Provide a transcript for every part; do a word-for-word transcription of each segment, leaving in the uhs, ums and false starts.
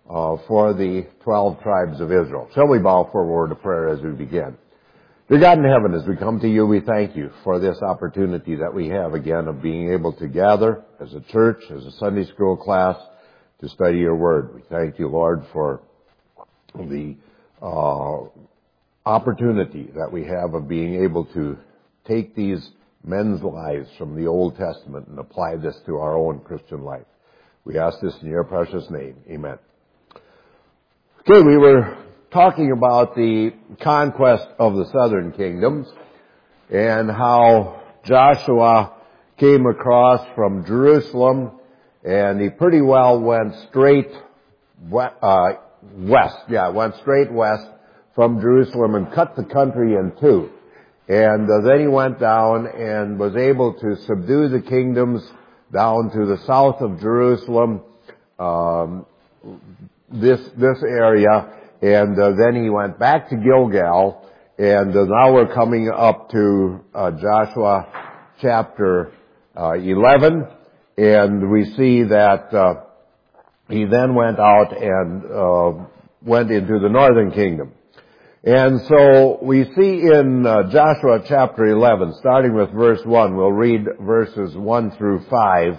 uh, for the twelve tribes of Israel. Shall we bow for a word of prayer as we begin? Dear God in heaven, as we come to you, we thank you for this opportunity that we have again of being able to gather as a church, as a Sunday school class, to study your word. We thank you, Lord, for the uh, opportunity that we have of being able to take these men's lives from the Old Testament and apply this to our own Christian life. We ask this in your precious name. Amen. Okay, we were talking about the conquest of the southern kingdoms and how Joshua came across from Jerusalem, and he pretty well went straight uh, west. Yeah, went straight west from Jerusalem and cut the country in two. And uh, then he went down and was able to subdue the kingdoms down to the south of Jerusalem, um, this this area, and uh, then he went back to Gilgal, and uh, now we're coming up to uh, Joshua chapter uh, eleven, and we see that uh, he then went out and uh, went into the northern kingdom. And so we see in uh, Joshua chapter eleven, starting with verse one, we'll read verses one through five.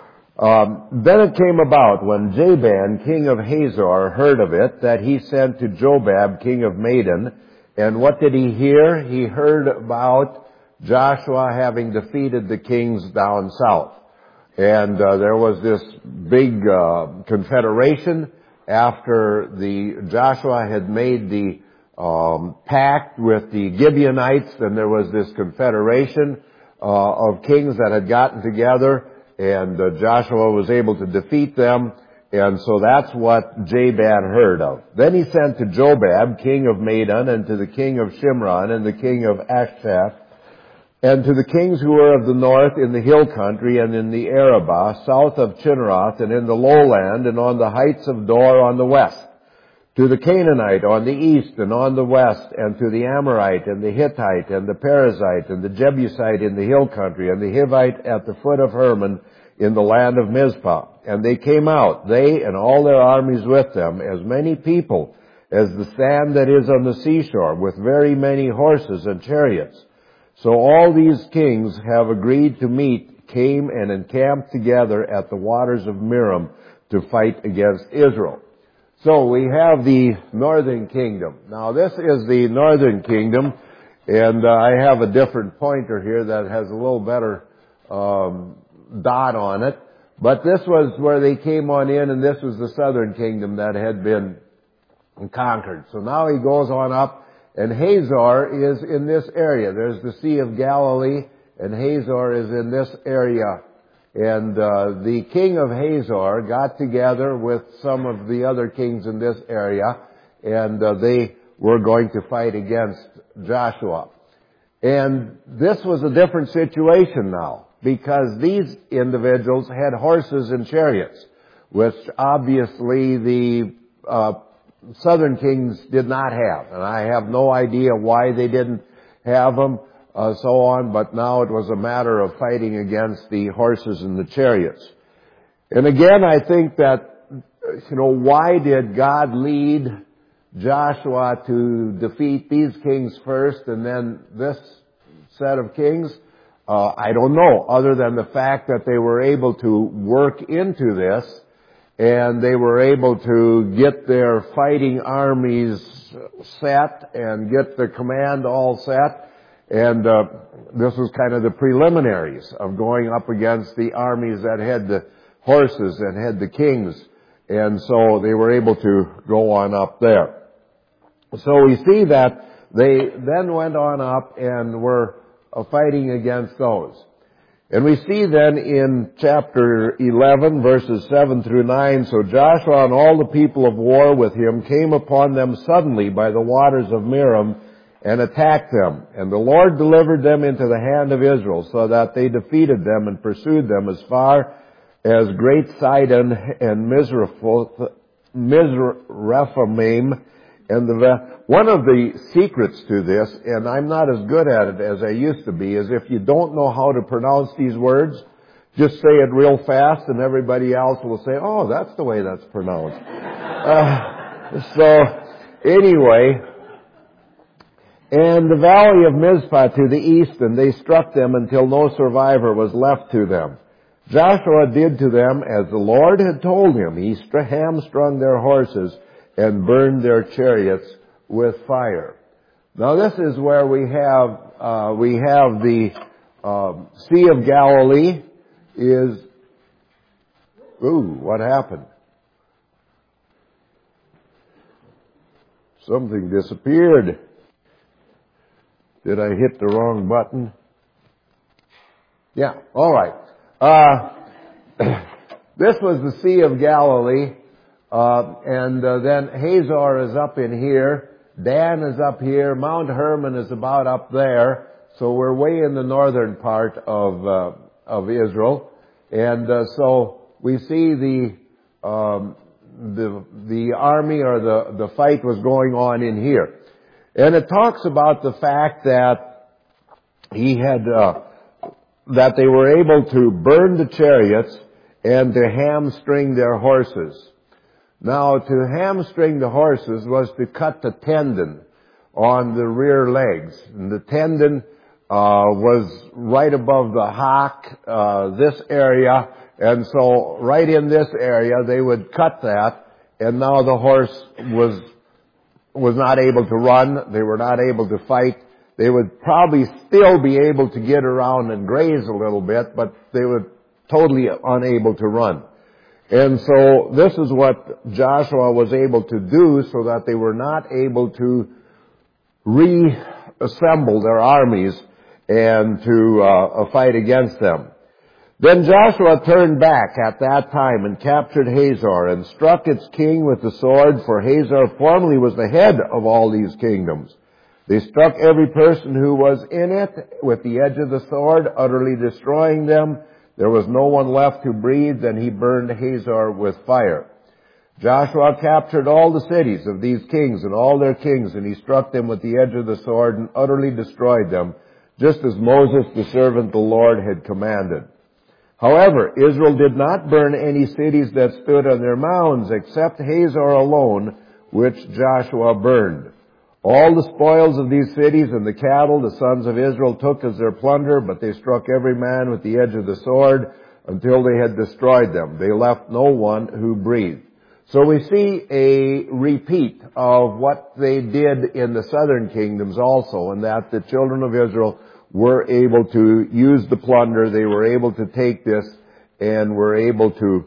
Um, then it came about when Jabin, king of Hazor, heard of it, that he sent to Jobab, king of Madon. And what did he hear? He heard about Joshua having defeated the kings down south. And uh, there was this big uh, confederation after the Joshua had made the um, pact with the Gibeonites, and there was this confederation uh, of kings that had gotten together. And uh, Joshua was able to defeat them, and so that's what Jabin heard of. Then he sent to Jobab, king of Madon, and to the king of Shimron, and the king of Ashtath, and to the kings who were of the north in the hill country, and in the Arabah, south of Chinneroth, and in the lowland, and on the heights of Dor on the west, to the Canaanite on the east and on the west, and to the Amorite, and the Hittite, and the Perizzite, and the Jebusite in the hill country, and the Hivite at the foot of Hermon, in the land of Mizpah. And they came out, they and all their armies with them, as many people as the sand that is on the seashore, with very many horses and chariots. So all these kings have agreed to meet, came and encamped together at the waters of Merom to fight against Israel. So we have the northern kingdom. Now this is the northern kingdom, and uh, I have a different pointer here that has a little better um dot on it, but this was where they came on in, and this was the southern kingdom that had been conquered. So now he goes on up, and Hazor is in this area. There's the Sea of Galilee, and Hazor is in this area. And uh, the king of Hazor got together with some of the other kings in this area, and uh, they were going to fight against Joshua. And this was a different situation now, because these individuals had horses and chariots, which obviously the uh, southern kings did not have. And I have no idea why they didn't have them, uh, so on, but now it was a matter of fighting against the horses and the chariots. And again, I think that, you know, why did God lead Joshua to defeat these kings first and then this set of kings? Uh, I don't know, other than the fact that they were able to work into this, and they were able to get their fighting armies set and get the command all set. And uh, this was kind of the preliminaries of going up against the armies that had the horses and had the kings. And so they were able to go on up there. So we see that they then went on up and were uh, fighting against those. And we see then in chapter eleven, verses seven through nine, so Joshua and all the people of war with him came upon them suddenly by the waters of Merom and attacked them. And the Lord delivered them into the hand of Israel, so that they defeated them and pursued them as far as Great Sidon and Mizrephaim. And the, one of the secrets to this, and I'm not as good at it as I used to be, is if you don't know how to pronounce these words, just say it real fast and everybody else will say, oh, that's the way that's pronounced. uh, so, anyway, and the valley of Mizpah to the east, and they struck them until no survivor was left to them. Joshua did to them as the Lord had told him. He hamstrung their horses and burned their chariots with fire. Now this is where we have, uh, we have the um, Sea of Galilee is, ooh, what happened? Something disappeared. Did I hit the wrong button? Yeah, all right. Uh, this was the Sea of Galilee, uh, and uh, then Hazor is up in here, Dan is up here, Mount Hermon is about up there, so we're way in the northern part of uh, of Israel, and uh, so we see the um, the the army or the the fight was going on in here, and it talks about the fact that he had. Uh, that they were able to burn the chariots and to hamstring their horses. Now, to hamstring the horses was to cut the tendon on the rear legs. And the tendon uh, was right above the hock, uh, this area, and so right in this area they would cut that, and now the horse was was not able to run, they were not able to fight. They would probably still be able to get around and graze a little bit, but they were totally unable to run. And so this is what Joshua was able to do so that they were not able to reassemble their armies and to uh, fight against them. Then Joshua turned back at that time and captured Hazor and struck its king with the sword, for Hazor formerly was the head of all these kingdoms. They struck every person who was in it with the edge of the sword, utterly destroying them. There was no one left to breathe, and he burned Hazor with fire. Joshua captured all the cities of these kings and all their kings, and he struck them with the edge of the sword and utterly destroyed them, just as Moses, the servant of the Lord, had commanded. However, Israel did not burn any cities that stood on their mounds, except Hazor alone, which Joshua burned. All the spoils of these cities and the cattle the sons of Israel took as their plunder, but they struck every man with the edge of the sword until they had destroyed them. They left no one who breathed. So we see a repeat of what they did in the southern kingdoms also, and that the children of Israel were able to use the plunder. They were able to take this and were able to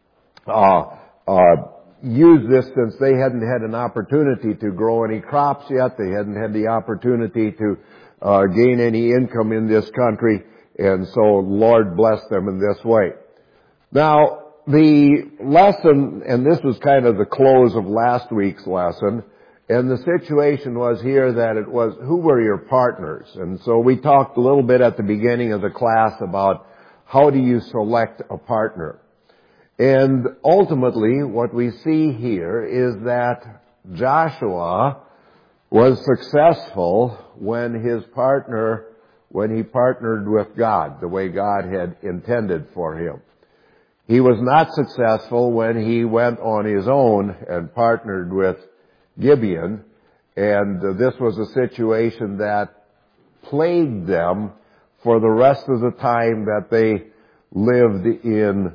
uh, uh use this since they hadn't had an opportunity to grow any crops yet. They hadn't had the opportunity to uh, gain any income in this country, and so Lord blessed them in this way. Now, the lesson, and this was kind of the close of last week's lesson, and the situation was here that it was, who were your partners? And so we talked a little bit at the beginning of the class about how do you select a partner. And ultimately, what we see here is that Joshua was successful when his partner, when he partnered with God, the way God had intended for him. He was not successful when he went on his own and partnered with Gibeon, and this was a situation that plagued them for the rest of the time that they lived in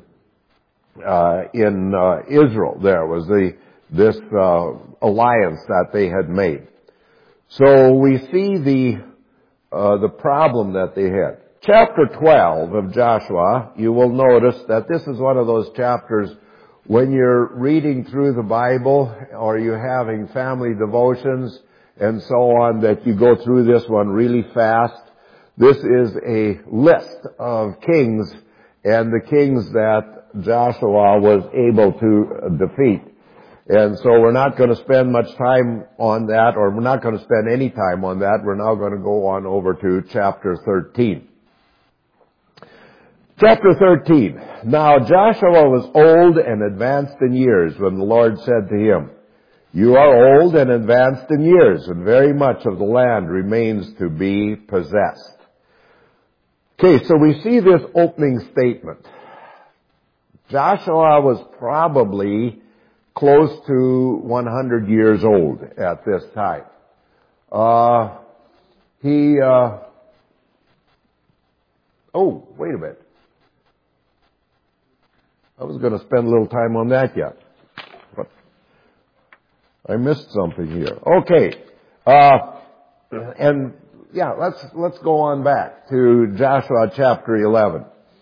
Uh, in uh, Israel. There was the this uh, alliance that they had made. So we see the uh, the problem that they had. Chapter twelve of Joshua, you will notice that this is one of those chapters when you're reading through the Bible or you're having family devotions and so on, that you go through this one really fast. This is a list of kings and the kings that Joshua was able to defeat. And so we're not going to spend much time on that, or we're not going to spend any time on that. We're now going to go on over to chapter thirteen. Chapter thirteen. Now Joshua was old and advanced in years when the Lord said to him, "You are old and advanced in years, and very much of the land remains to be possessed." Okay, so we see this opening statement. Joshua was probably close to one hundred years old at this time. Uh, he, uh, oh, wait a minute. I was going to spend a little time on that yet. But I missed something here. Okay. Uh, and yeah, let's, let's go on back to Joshua chapter eleven.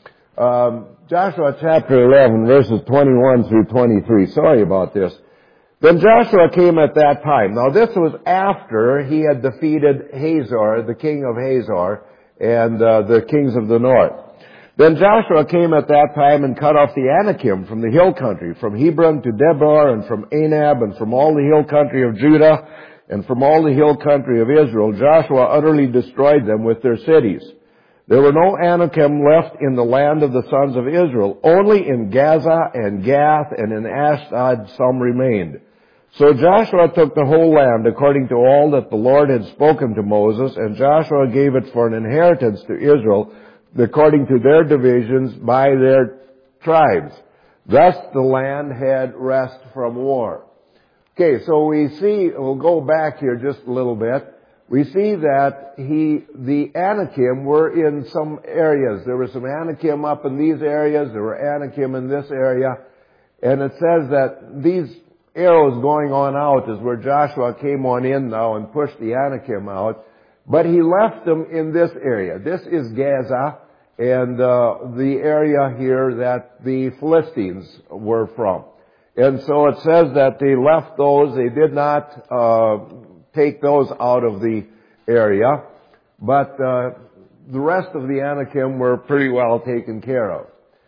Um, Joshua chapter eleven, verses twenty-one through twenty-three. Sorry about this. Then Joshua came at that time. Now this was after he had defeated Hazor, the king of Hazor, and uh, the kings of the north. Then Joshua came at that time and cut off the Anakim from the hill country, from Hebron to Debir, and from Anab, and from all the hill country of Judah, and from all the hill country of Israel. Joshua utterly destroyed them with their cities. There were no Anakim left in the land of the sons of Israel. Only in Gaza and Gath and in Ashdod some remained. So Joshua took the whole land according to all that the Lord had spoken to Moses, and Joshua gave it for an inheritance to Israel according to their divisions by their tribes. Thus the land had rest from war. Okay, so we see, we'll go back here just a little bit. We see that he, the Anakim were in some areas. There were some Anakim up in these areas. There were Anakim in this area. And it says that these arrows going on out is where Joshua came on in now and pushed the Anakim out. But he left them in this area. This is Gaza and uh, the area here that the Philistines were from. And so it says that they left those. They did not uh take those out of the area, but uh, the rest of the Anakim were pretty well taken care of.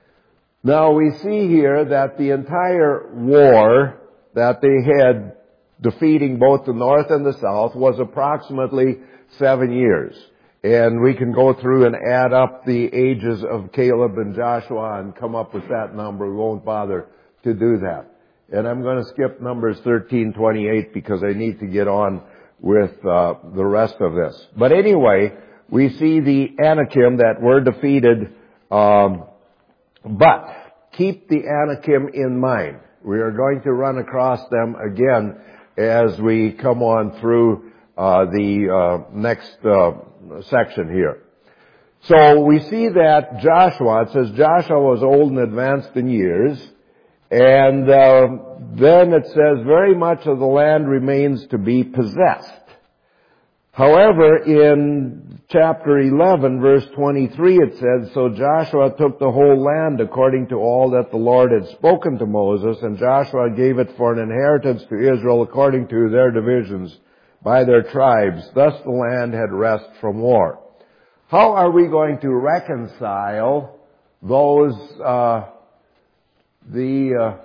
Now we see here that the entire war that they had defeating both the north and the south was approximately seven years. And we can go through and add up the ages of Caleb and Joshua and come up with that number. We won't bother to do that. And I'm going to skip Numbers thirteen twenty-eight because I need to get on with uh, the rest of this. But anyway, we see the Anakim that were defeated, um, but keep the Anakim in mind. We are going to run across them again as we come on through uh, the uh, next uh, section here. So we see that Joshua, it says Joshua was old and advanced in years, and uh, then it says very much of the land remains to be possessed. However, in chapter eleven, verse twenty-three, it says, So Joshua took the whole land according to all that the Lord had spoken to Moses, and Joshua gave it for an inheritance to Israel according to their divisions by their tribes. Thus the land had rest from war. How are we going to reconcile those, uh, the, uh,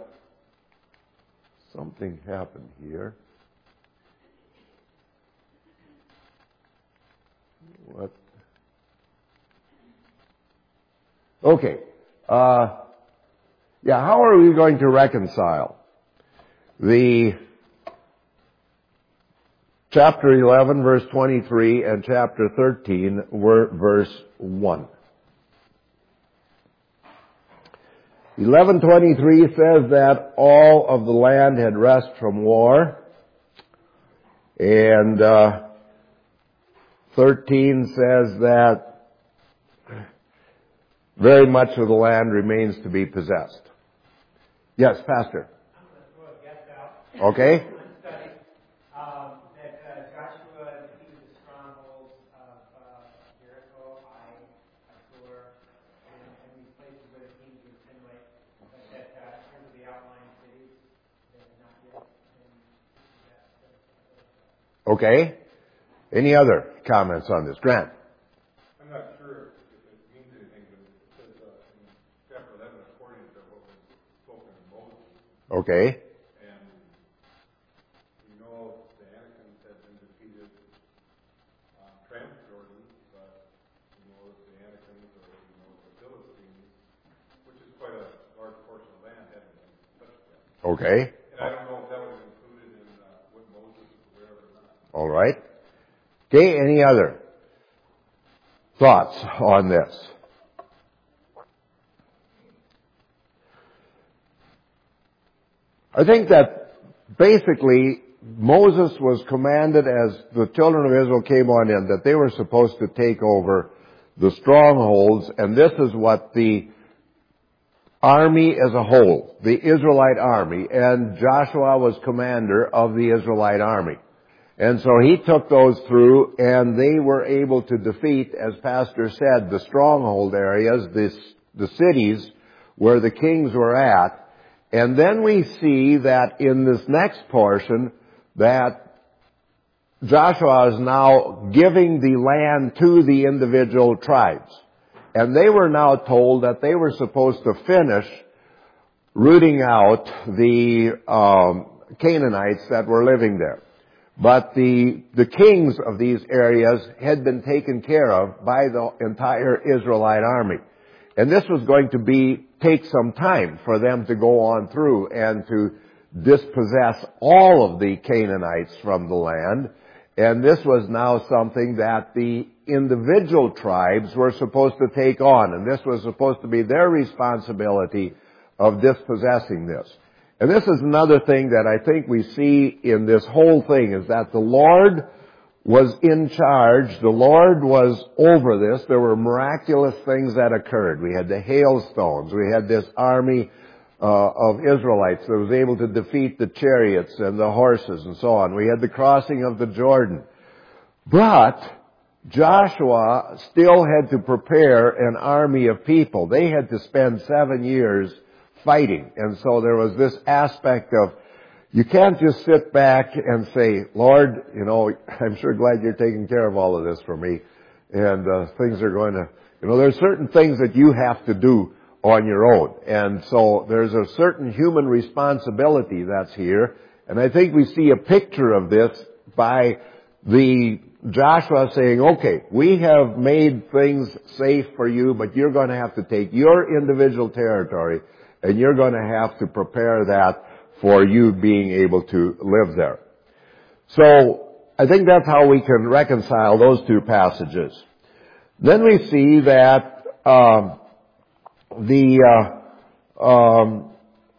something happened here. What? Okay. Uh, yeah, how are we going to reconcile the chapter eleven, verse twenty-three, and chapter thirteen, verse one? eleven twenty-three says that all of the land had rest from war, and uh, thirteen says that very much of the land remains to be possessed. Yes, Pastor. I'm going to throw a guess out. Okay. Study, um, that uh, Joshua defeated the strongholds of uh, Jericho, Ai, Assur, and, and these places where the kings would assimilate. But that uh, in terms of the outlying cities, they have not yet been possessed. Okay. Any other comments on this? Grant. I'm not sure if it means anything, but it says uh, in chapter eleven, according to what was spoken to Moses. Okay. And we know the Anakims had been defeated on Trans-Jordan, but we know that the Anakims, or we know the Philistines, which is quite a large portion of land, hadn't been touched yet. Okay. And I don't know if that was included in uh, what Moses was aware of or not. All right. Okay, any other? thoughts on this? I think that basically Moses was commanded as the children of Israel came on in that they were supposed to take over the strongholds, and this is what the army as a whole, the Israelite army, and Joshua was commander of the Israelite army. And so he took those through, and they were able to defeat, as Pastor said, the stronghold areas, this, the cities where the kings were at. And then we see that in this next portion that Joshua is now giving the land to the individual tribes. And they were now told that they were supposed to finish rooting out the um, Canaanites that were living there. But the, the kings of these areas had been taken care of by the entire Israelite army. And this was going to be, take some time for them to go on through and to dispossess all of the Canaanites from the land. And this was now something that the individual tribes were supposed to take on. And this was supposed to be their responsibility of dispossessing this. And this is another thing that I think we see in this whole thing, is that the Lord was in charge. The Lord was over this. There were miraculous things that occurred. We had the hailstones. We had this army uh, of Israelites that was able to defeat the chariots and the horses and so on. We had the crossing of the Jordan. But Joshua still had to prepare an army of people. They had to spend seven years fighting. And so there was this aspect of, you can't just sit back and say, Lord, you know, I'm sure glad you're taking care of all of this for me. And uh, things are going to, you know, there's certain things that you have to do on your own. And so there's a certain human responsibility that's here. And I think we see a picture of this by the Joshua saying, okay, we have made things safe for you, but you're going to have to take your individual territory and you're going to have to prepare that for you being able to live there. So I think that's how we can reconcile those two passages. Then we see that um, the uh, um,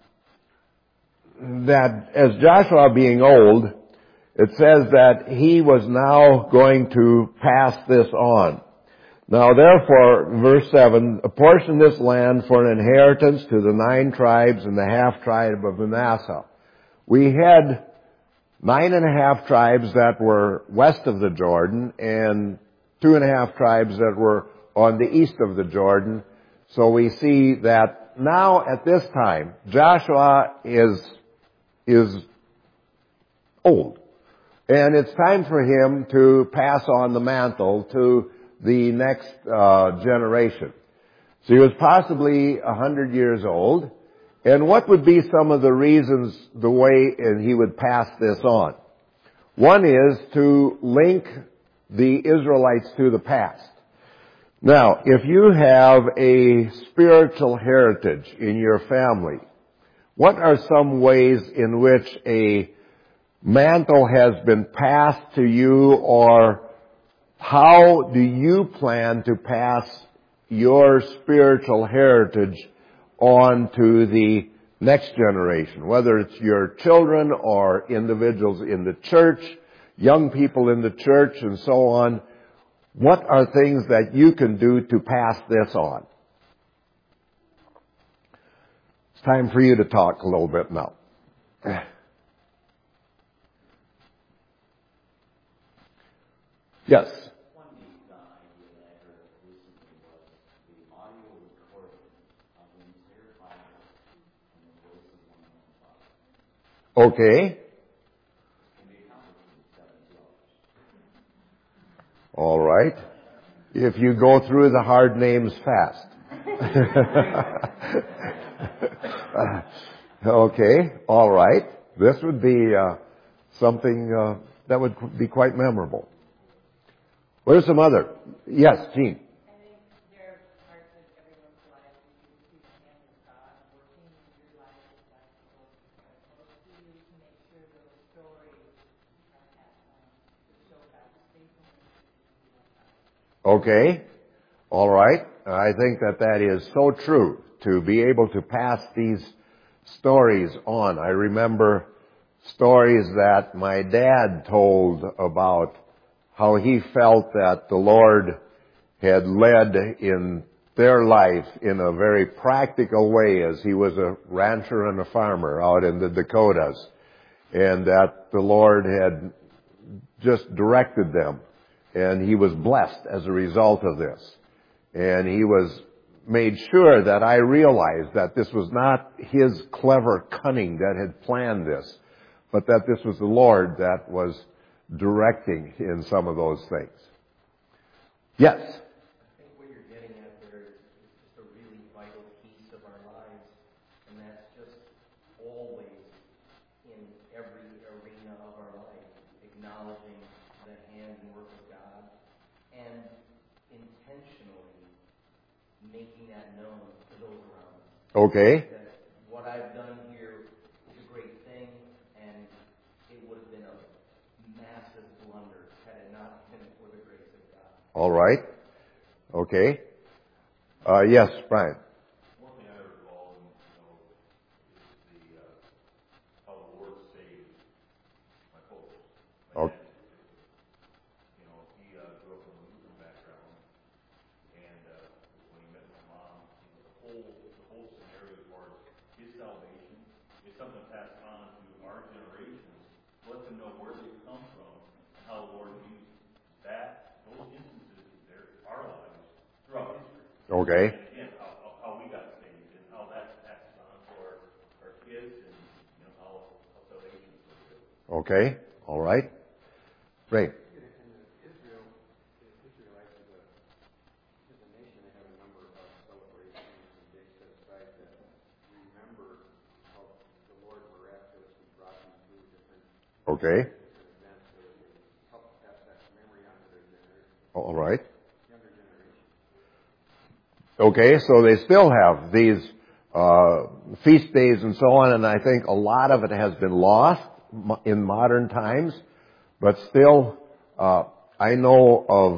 that as Joshua being old, it says that he was now going to pass this on. Now therefore, verse seven, apportion this land for an inheritance to the nine tribes and the half tribe of Manasseh. We had nine and a half tribes that were west of the Jordan and two and a half tribes that were on the east of the Jordan. So we see that now at this time, Joshua is, is old. And it's time for him to pass on the mantle to the next uh, generation. So he was possibly a hundred years old. And what would be some of the reasons the way and he would pass this on? One is to link the Israelites to the past. Now, if you have a spiritual heritage in your family, what are some ways in which a mantle has been passed to you, or how do you plan to pass your spiritual heritage on to the next generation, whether it's your children or individuals in the church, young people in the church, and so on? What are things that you can do to pass this on? It's time for you to talk a little bit now. Yes. One neat uh, idea that I heard recently was the audio recording of the entire Bible and the voice of one of the Father. Okay. Can be accomplished in seventy hours. All right. If you go through the hard names fast. Okay. All right. This would be uh, something uh, that would be quite memorable. What are some other? Yes, Jean. I think there are parts of everyone's life where you see the hand of God working in your life as God is close to you to make sure those stories are passed on to show God's faithfulness. Okay. All right. I think that that is so true, to be able to pass these stories on. I remember stories that my dad told about how he felt that the Lord had led in their life in a very practical way, as he was a rancher and a farmer out in the Dakotas, and that the Lord had just directed them, and he was blessed as a result of this. And he was made sure that I realized that this was not his clever cunning that had planned this, but that this was the Lord that was directing in some of those things. Yes? I think what you're getting at there is just a really vital piece of our lives, and that's just always in every arena of our life, acknowledging the hand and work of God, and intentionally making that known to those around us. Okay. That what I've done here is a great thing, and it would have been a massive blunder had it not been for the grace of God. All right. Okay. Uh, yes, Brian. One thing I recall, you know, is the, uh, how the Lord saved my folks. My Okay. dad, you know, he uh, grew up in a Lutheran background, and uh, when he met my mom, you know, the whole the whole scenario as far as his salvation is something passed on to our generations, let them know where they come from and how the Lord used that those instances in their our lives throughout history. Okay. And again, how, how, how we got saved and how that passes on to our, our kids and, you know, how, how salvation is so good. Okay. All right. Ray. Israel, Israelites as a, as a nation, they have a number of celebrations and days set aside that remember how the Lord miraculously brought them through different, Okay. different events so that they help pass that memory on to their generation, All right. younger generation. Okay, so they still have these uh, feast days and so on, and I think a lot of it has been lost mo- in modern times, but still, uh, I know of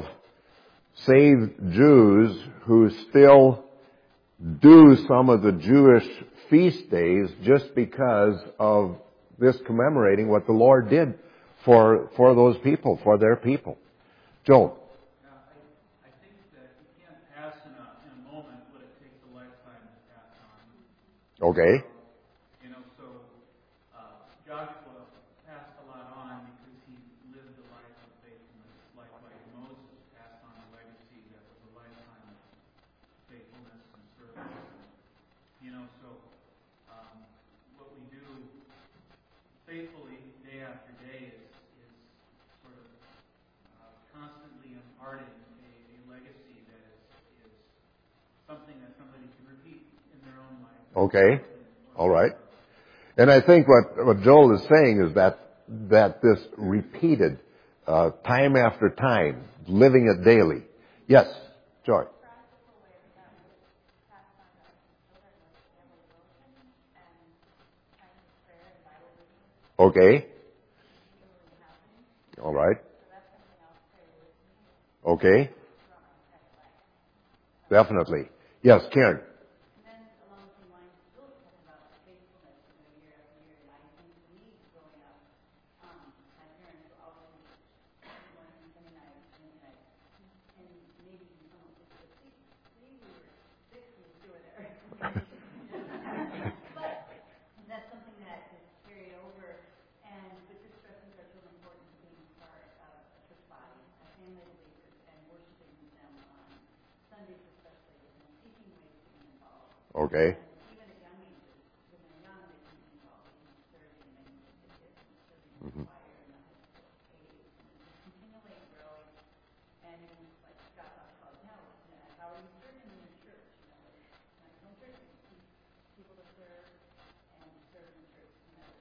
saved Jews who still do some of the Jewish feast days just because of this commemorating what the Lord did for for those people, for their people. Joel. Yeah, I, I think that you can't pass in a, in a moment what it takes a lifetime to pass on. Okay. You know, so uh, Joshua passed a lot on because he lived a life of faithfulness. Likewise, Moses passed on a legacy that was a lifetime of faithfulness and service. You know, so um, what we do faithfully day after day is, is sort of uh, constantly imparting a, a legacy that is, is something that somebody can repeat in their own life. Okay. All right. And I think what, what Joel is saying is that that this repeated uh, time after time, living it daily. Yes, Joy. Practical way that was passed on to our children was family devotion and times of prayer and Bible reading Okay. continually happening. All right. So that's something else to carry with me Okay. throughout my entire life. Definitely. Yes, Karen. And then along the same lines, Bill was talking about faithfulness, you know, year after year. And I think we, growing up, um, my parents were always morning, Sunday night, Sunday night. And maybe someone would say, see, see, we were six, we were still there. But that's something that is carried over. And but just stresses are so important to being part of a church body, a family of believers, and worshiping them on Sundays especially, and seeking ways to be involved. Okay. And even at young ages, when they're young, they can be involved in serving and in the kids and serving in the choir and the high school aid. And just continually growing. And even like Scott talked about now, you know, how are you serving in your church? You know, like, not your own church, but teach people to serve and serve in church. You know,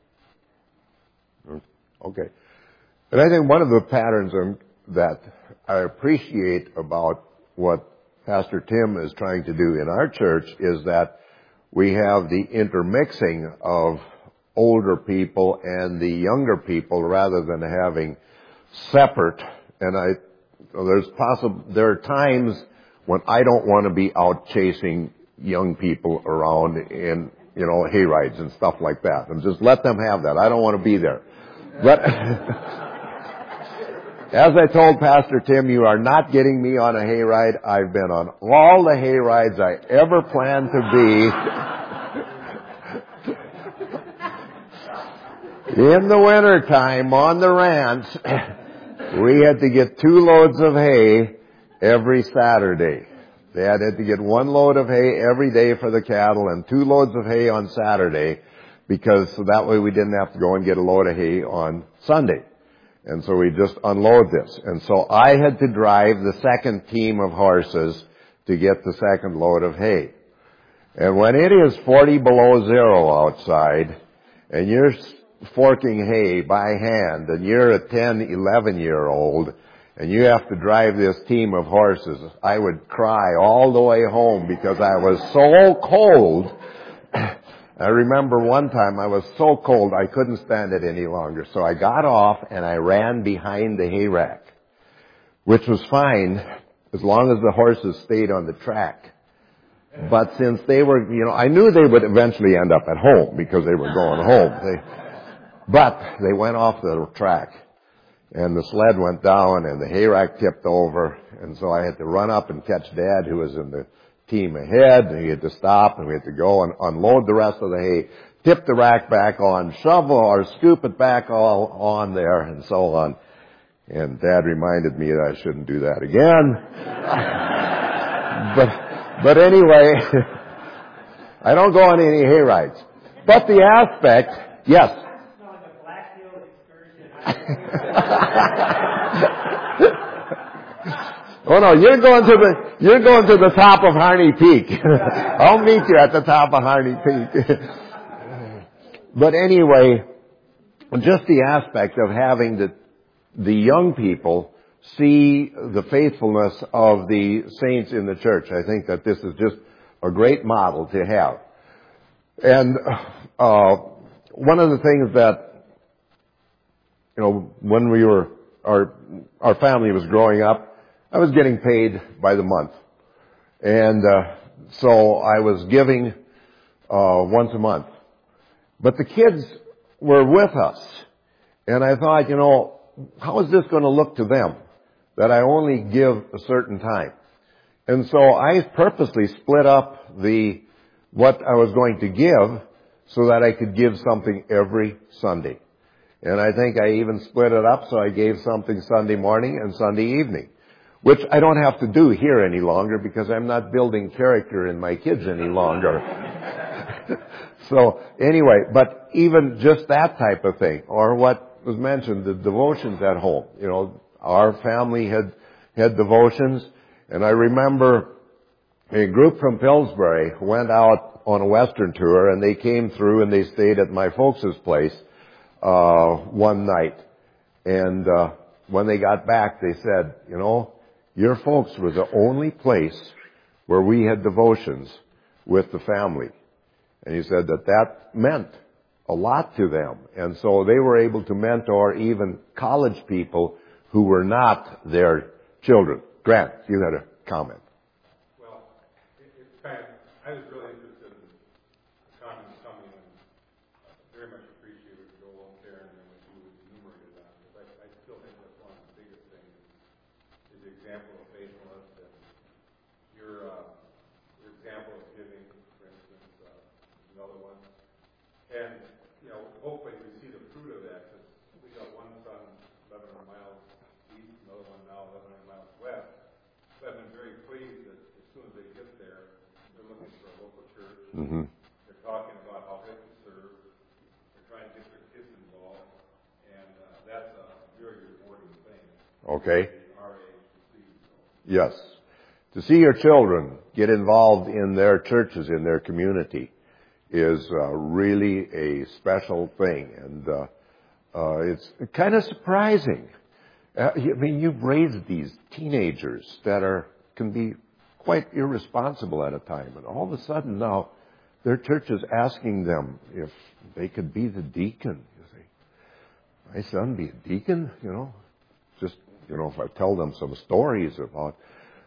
Okay. And I think one of the patterns um, that I appreciate about what Pastor Tim is trying to do in our church is that we have the intermixing of older people and the younger people rather than having separate. And I, there's possible, there are times when I don't want to be out chasing young people around in, you know, hay rides and stuff like that. And just let them have that. I don't want to be there. But as I told Pastor Tim, you are not getting me on a hayride. I've been on all the hayrides I ever planned to be. In the wintertime on the ranch, we had to get two loads of hay every Saturday. Dad had to get one load of hay every day for the cattle and two loads of hay on Saturday, because so that way we didn't have to go and get a load of hay on Sunday. And so we just unload this. And so I had to drive the second team of horses to get the second load of hay. And when it is forty below zero outside, and you're forking hay by hand, and you're a ten, eleven year old, and you have to drive this team of horses, I would cry all the way home because I was so cold. I remember one time I was so cold I couldn't stand it any longer. So I got off and I ran behind the hay rack, which was fine as long as the horses stayed on the track. But since they were, you know, I knew they would eventually end up at home because they were going home. They, but they went off the track. And the sled went down and the hay rack tipped over. And so I had to run up and catch Dad, who was in the team ahead, and he had to stop, and we had to go and unload the rest of the hay, tip the rack back on, shovel or scoop it back all on there, and so on. And Dad reminded me that I shouldn't do that again. but, but anyway, I don't go on any hay rides. But the aspect, yes. Oh no, you're going to the, you're going to the top of Harney Peak. I'll meet you at the top of Harney Peak. But anyway, just the aspect of having the, the young people see the faithfulness of the saints in the church. I think that this is just a great model to have. And, uh, one of the things that, you know, when we were, our, our family was growing up, I was getting paid by the month. And uh, so I was giving uh, once a month. But the kids were with us. And I thought, you know, how is this going to look to them that I only give a certain time? And so I purposely split up the what I was going to give so that I could give something every Sunday. And I think I even split it up so I gave something Sunday morning and Sunday evening, which I don't have to do here any longer because I'm not building character in my kids any longer. So anyway, but even just that type of thing, or what was mentioned, the devotions at home. You know, our family had had devotions, and I remember a group from Pillsbury went out on a Western tour, and they came through and they stayed at my folks' place uh one night. And uh when they got back, they said, you know, your folks were the only place where we had devotions with the family. And he said that that meant a lot to them. And so they were able to mentor even college people who were not their children. Grant, you had a comment. Well, it, it's kind of, I was really interested in talking to somebody and very much appreciated Joel and Karen and what you enumerated on, because I, I still think that's one of the biggest things is the example of faithfulness and your, uh, your example of giving, for instance, uh, is another one. And, you know, hopefully we see the fruit of that, because we got one son eleven hundred miles east, another one now eleven hundred miles west. So I've been very pleased that as soon as they get there, they're looking for a local church. Mm-hmm. They're talking about how they can serve. They're trying to get their kids involved. And uh, that's a very rewarding thing. Okay. Our age to see. So. Yes. To see your children get involved in their churches, in their community, is uh, really a special thing. And uh, uh, it's kind of surprising. Uh, I mean, you've raised these teenagers that are can be quite irresponsible at a time. And all of a sudden now, their church is asking them if they could be the deacon. You say, my son be a deacon? You know, just, you know, if I tell them some stories about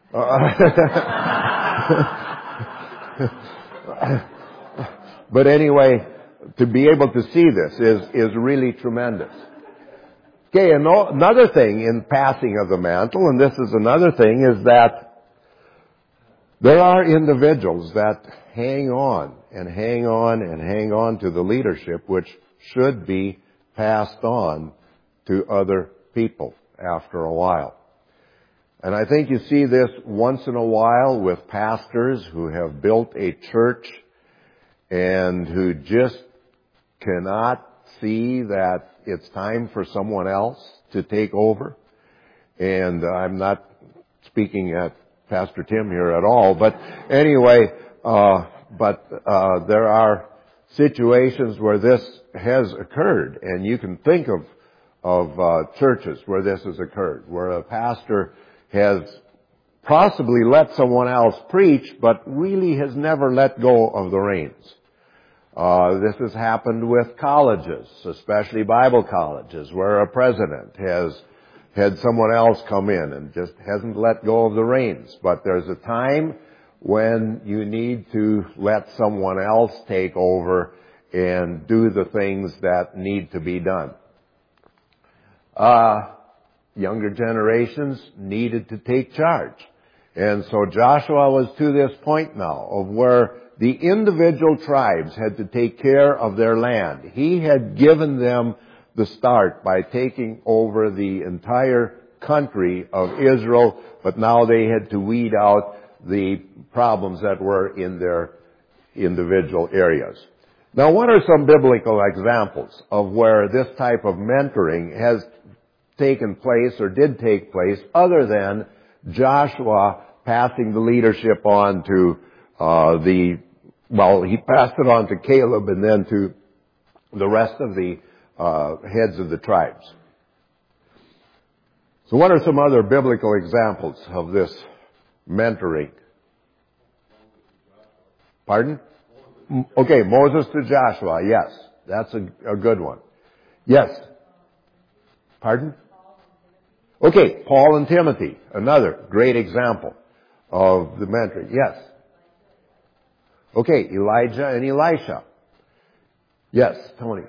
But anyway, to be able to see this is, is really tremendous. Okay, and another thing in passing of the mantle, and this is another thing, is that there are individuals that hang on and hang on and hang on to the leadership which should be passed on to other people after a while. And I think you see this once in a while with pastors who have built a church and who just cannot see that it's time for someone else to take over. And I'm not speaking at Pastor Tim here at all, but anyway, uh, but uh, there are situations where this has occurred, and you can think of of uh, churches where this has occurred, where a pastor has possibly let someone else preach, but really has never let go of the reins. Uh, this has happened with colleges, especially Bible colleges, where a president has had someone else come in and just hasn't let go of the reins. But there's a time when you need to let someone else take over and do the things that need to be done. Uh, younger generations needed to take charge. And so Joshua was to this point now of where the individual tribes had to take care of their land. He had given them the start by taking over the entire country of Israel, but now they had to weed out the problems that were in their individual areas. Now, what are some biblical examples of where this type of mentoring has taken place or did take place other than Joshua passing the leadership on to uh, the, well, he passed it on to Caleb and then to the rest of the uh, heads of the tribes. So what are some other biblical examples of this mentoring? Pardon? Okay, Moses to Joshua, yes. That's a, a good one. Yes. Pardon? Okay, Paul and Timothy, another great example of the mentoring. Yes. Okay, Elijah and Elisha. Yes, Tony.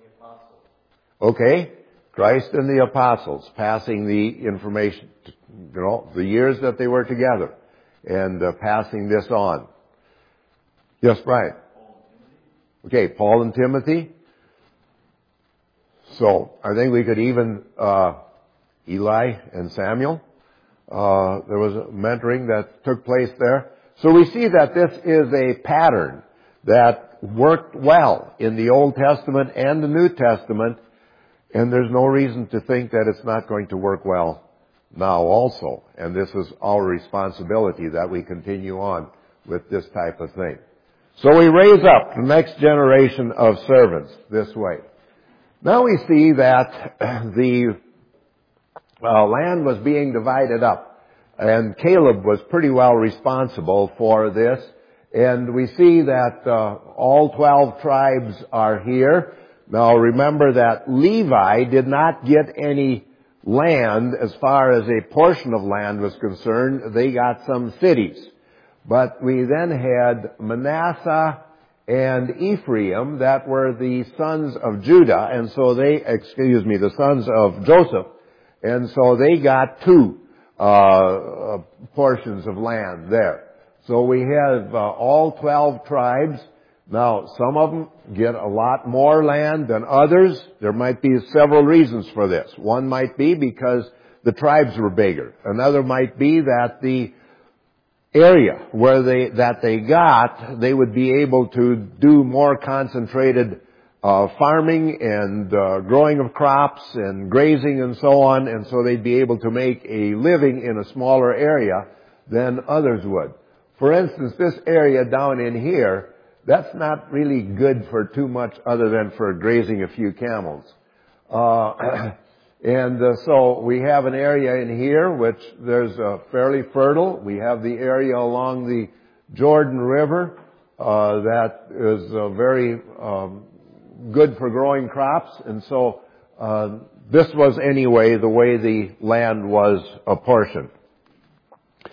Okay, Christ and the apostles, passing the information, you know, the years that they were together, and uh, passing this on. Yes, Brian. Okay, Paul and Timothy. So, I think we could even, uh, Eli and Samuel, uh, there was a mentoring that took place there. So we see that this is a pattern that worked well in the Old Testament and the New Testament, and there's no reason to think that it's not going to work well now also. And this is our responsibility that we continue on with this type of thing. So we raise up the next generation of servants this way. Now we see that the uh, land was being divided up, and Caleb was pretty well responsible for this. And we see that uh, all twelve tribes are here. Now remember that Levi did not get any land as far as a portion of land was concerned. They got some cities. But we then had Manasseh and Ephraim that were the sons of Judah, and so they, excuse me, the sons of Joseph, and so they got two uh, portions of land there. So we have uh, all twelve tribes. Now, some of them get a lot more land than others. There might be several reasons for this. One might be because the tribes were bigger. Another might be that the area where they, that they got, they would be able to do more concentrated uh, farming and uh, growing of crops and grazing and so on, and so they'd be able to make a living in a smaller area than others would. For instance, this area down in here, that's not really good for too much other than for grazing a few camels. Uh, And uh, so we have an area in here which there's uh, fairly fertile. We have the area along the Jordan River uh, that is uh, very um, good for growing crops. And so uh, this was anyway the way the land was apportioned.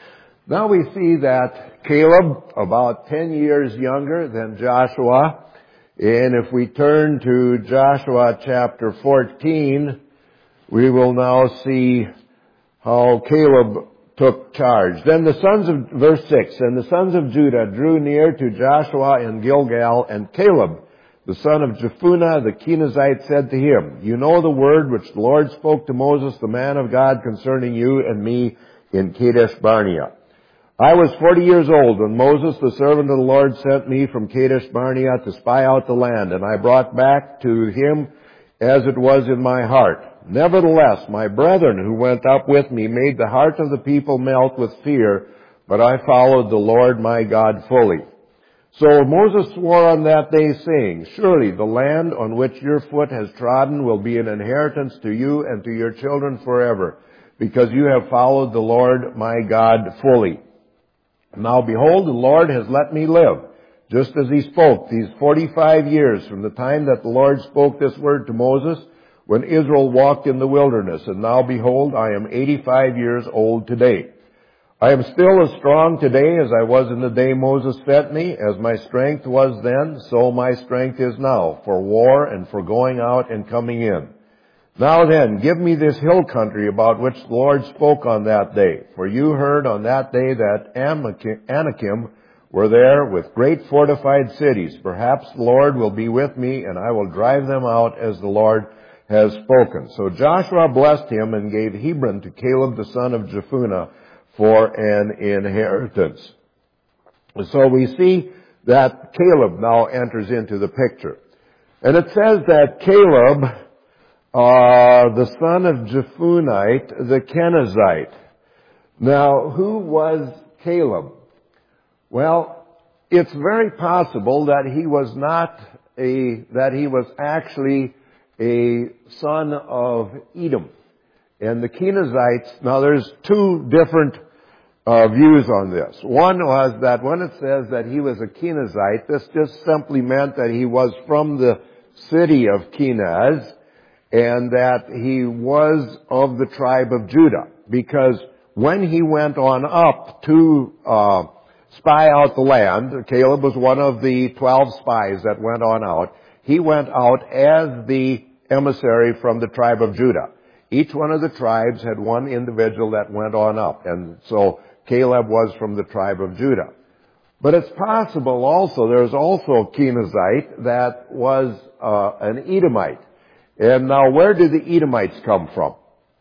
Now we see that Caleb, about ten years younger than Joshua, and if we turn to Joshua chapter fourteen, we will now see how Caleb took charge. Then the sons of, verse six, and the sons of Judah drew near to Joshua in Gilgal, and Caleb, the son of Jephunneh the Kenizzite, said to him, You know the word which the Lord spoke to Moses, the man of God, concerning you and me in Kadesh Barnea. I was forty years old when Moses, the servant of the Lord, sent me from Kadesh Barnea to spy out the land, and I brought back to him as it was in my heart. Nevertheless, my brethren who went up with me made the heart of the people melt with fear, but I followed the Lord my God fully. So Moses swore on that day, saying, Surely the land on which your foot has trodden will be an inheritance to you and to your children forever, because you have followed the Lord my God fully. Now behold, the Lord has let me live, just as he spoke, these forty-five years from the time that the Lord spoke this word to Moses, when Israel walked in the wilderness. And now behold, I am eighty-five years old today. I am still as strong today as I was in the day Moses sent me. As my strength was then, so my strength is now, for war and for going out and coming in. Now then, give me this hill country about which the Lord spoke on that day. For you heard on that day that Anakim were there with great fortified cities. Perhaps the Lord will be with me, and I will drive them out as the Lord has spoken. So Joshua blessed him and gave Hebron to Caleb the son of Jephunneh for an inheritance. So we see that Caleb now enters into the picture. And it says that Caleb, uh, the son of Jephunnite, the Kenizzite. Now, who was Caleb? Well, it's very possible that he was not a, that he was actually a son of Edom. And the Kenizzites, now there's two different uh, views on this. One was that when it says that he was a Kenizzite, this just simply meant that he was from the city of Kenaz, and that he was of the tribe of Judah. Because when he went on up to uh, spy out the land, Caleb was one of the twelve spies that went on out. He went out as the emissary from the tribe of Judah. Each one of the tribes had one individual that went on up, and so Caleb was from the tribe of Judah. But it's possible also, there's also a Kenizzite that was uh, an Edomite. And now where did the Edomites come from?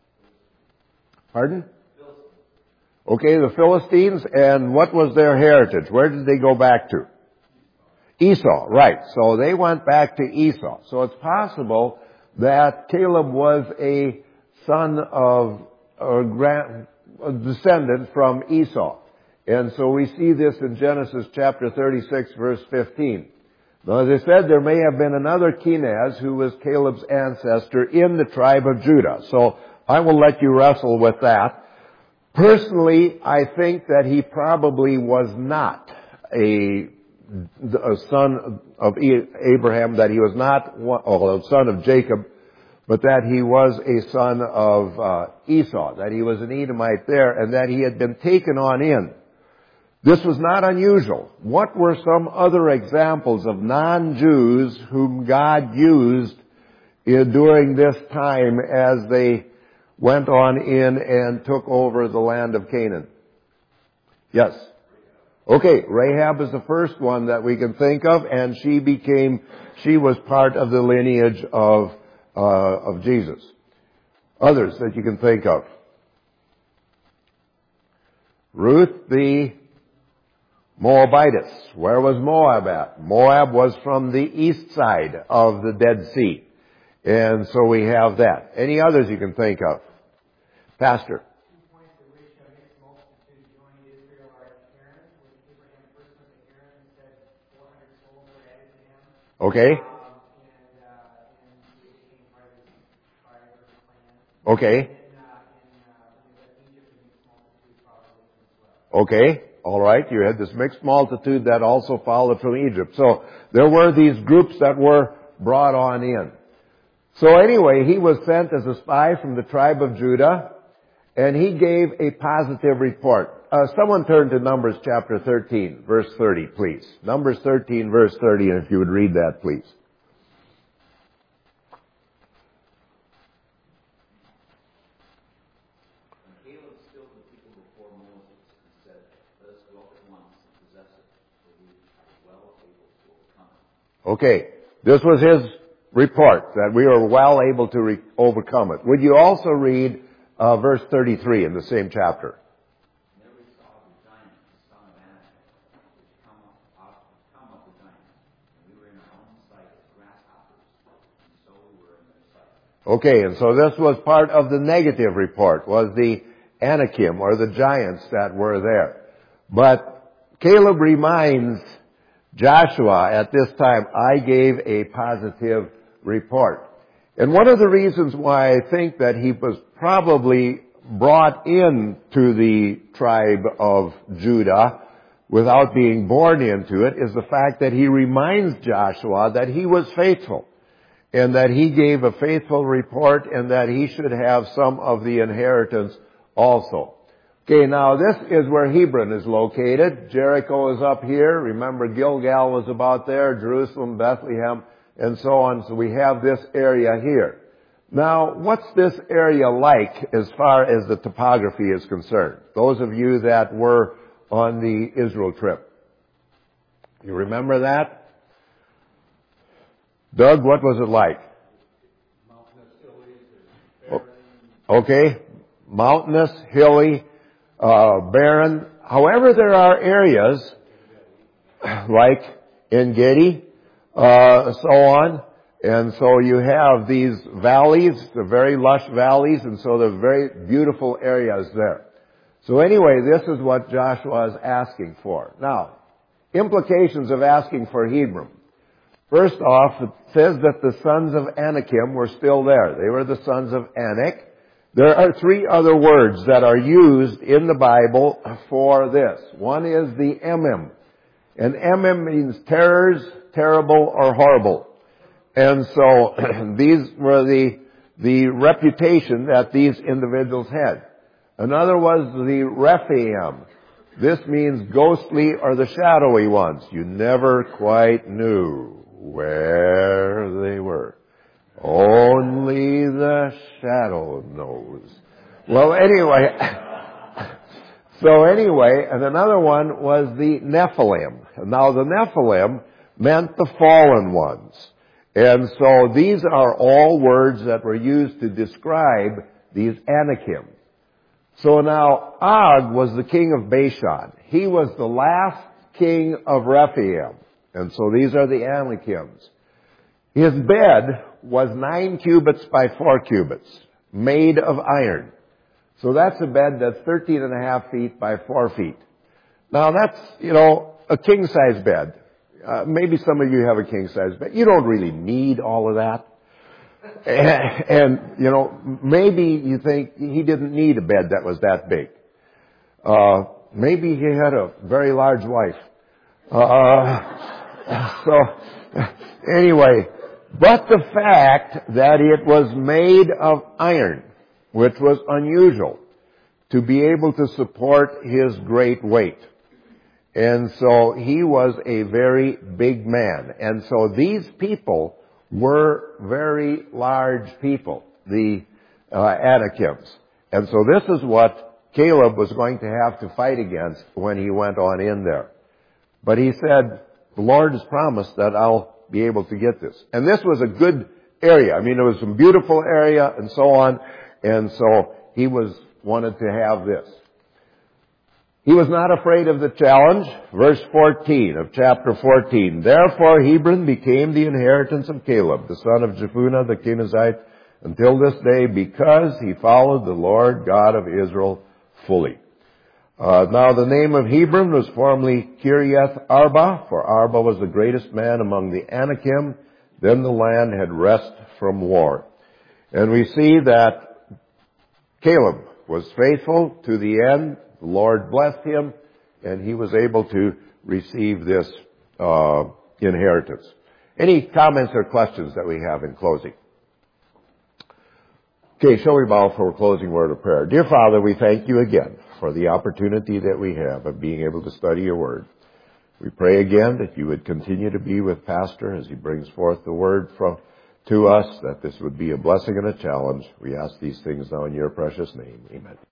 Pardon? Okay, the Philistines, and what was their heritage? Where did they go back to? Esau, right. So they went back to Esau. So it's possible that Caleb was a son of, or grand, a descendant from Esau. And so we see this in Genesis chapter thirty-six, verse fifteen. Now, as I said, there may have been another Kenaz who was Caleb's ancestor in the tribe of Judah. So I will let you wrestle with that. Personally, I think that he probably was not a, a son of Abraham, that he was not one, or a son of Jacob, but that he was a son of uh, Esau, that he was an Edomite there, and that he had been taken on in. This was not unusual. What were some other examples of non-Jews whom God used in, during this time as they went on in and took over the land of Canaan? Yes. Okay, Rahab is the first one that we can think of, and she became, she was part of the lineage of, uh, of Jesus. Others that you can think of. Ruth the Moabitess. Where was Moab at? Moab was from the east side of the Dead Sea. And so we have that. Any others you can think of? Pastor. Two points at which a mixed multitude joined Israel are Aaron. When Abraham first went to Aaron, he said four hundred souls were added to him. Okay. Um, and, uh, and he became part of his tribe or clan. Okay. And, uh, and, uh, when he left Egypt, a mixed multitude followed him as well. Okay. All right. You had this mixed multitude that also followed from Egypt. So there were these groups that were brought on in. So anyway, he was sent as a spy from the tribe of Judah, and he gave a positive report. uh, someone turn to Numbers chapter thirteen, verse thirty, please. Numbers thirteen, verse thirty, and if you would read that, please. And Caleb stilled the people before Moses and said, "Let us go up at once and possess it, for we are well able to overcome it." Okay, this was his report, that we are well able to re- overcome it. Would you also read uh, verse thirty-three in the same chapter? And there we saw the giant, the son of Anak, which come up, out, come of the giant, and we were in our own sight as grasshoppers, and so we were in their sight. Okay, and so this was part of the negative report, was the Anakim, or the giants that were there. But Caleb reminds Joshua at this time, I gave a positive report. And one of the reasons why I think that he was probably brought in to the tribe of Judah without being born into it is the fact that he reminds Joshua that he was faithful and that he gave a faithful report and that he should have some of the inheritance also. Okay, now this is where Hebron is located. Jericho is up here. Remember, Gilgal was about there, Jerusalem, Bethlehem, and so on. So we have this area here. Now, what's this area like as far as the topography is concerned? Those of you that were on the Israel trip. You remember that? Doug, what was it like? Okay, mountainous, hilly, uh, barren. However, there are areas like En Gedi, uh, so on. And so you have these valleys, the very lush valleys, and so the very beautiful areas there. So anyway, this is what Joshua is asking for. Now, implications of asking for Hebron. First off, it says that the sons of Anakim were still there. They were the sons of Anak. There are three other words that are used in the Bible for this. One is the Emim. And Emim means terrors, terrible, or horrible. And so these were the, the reputation that these individuals had. Another was the Rephaim. This means ghostly or the shadowy ones. You never quite knew where they were. Only the shadow knows. Well, anyway, so anyway, and another one was the Nephilim. Now the Nephilim meant the fallen ones. And so these are all words that were used to describe these Anakim. So now Og was the king of Bashan. He was the last king of Rephaim. And so these are the Anakims. His bed was nine cubits by four cubits, made of iron. So that's a bed that's thirteen and a half feet by four feet. Now that's, you know, a king-size bed. Uh, maybe some of you have a king-size bed. You don't really need all of that. And, and, you know, maybe you think he didn't need a bed that was that big. Uh, maybe he had a very large wife. Uh, so, anyway, but the fact that it was made of iron, which was unusual, to be able to support his great weight. And so he was a very big man. And so these people were very large people, the uh, Anakims. And so this is what Caleb was going to have to fight against when he went on in there. But he said, the Lord has promised that I'll be able to get this. And this was a good area. I mean, it was a beautiful area and so on. And so he was wanted to have this. He was not afraid of the challenge. Verse fourteen of chapter fourteen. Therefore Hebron became the inheritance of Caleb, the son of Jephunneh the Kenizzite, until this day, because he followed the Lord God of Israel fully. Uh, now the name of Hebron was formerly Kiriath Arba, for Arba was the greatest man among the Anakim. Then the land had rest from war. And we see that Caleb was faithful to the end. The Lord blessed him, and he was able to receive this uh, inheritance. Any comments or questions that we have in closing? Okay, shall we bow for a closing word of prayer? Dear Father, we thank you again for the opportunity that we have of being able to study your word. We pray again that you would continue to be with Pastor as he brings forth the word from to us, that this would be a blessing and a challenge. We ask these things now in your precious name. Amen.